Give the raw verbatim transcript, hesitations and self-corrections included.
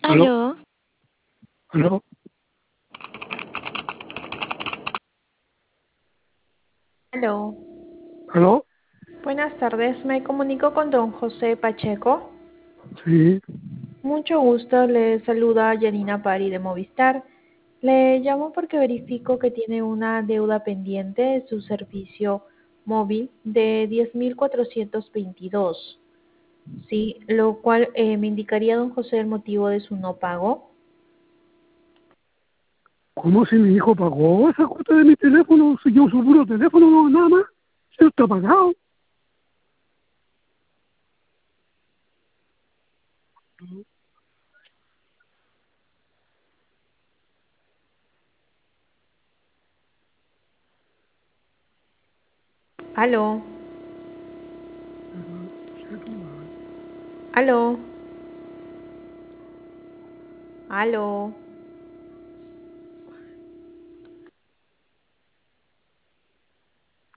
¿Aló? Aló, ¿Aló? Aló, ¿Aló? buenas tardes, me comunico con don José Pacheco. Sí. Mucho gusto, le saluda Yanina Pari de Movistar. Le llamo porque verifico que tiene una deuda pendiente de su servicio móvil de diez mil cuatrocientos veintidós. Sí, lo cual eh, me indicaría don José el motivo de su no pago. ¿Cómo si mi hijo pagó esa cuota de mi teléfono? Si yo uso puro teléfono, no, nada más. Si está pagado. Aló, Pero, che, tu madre. aló, aló.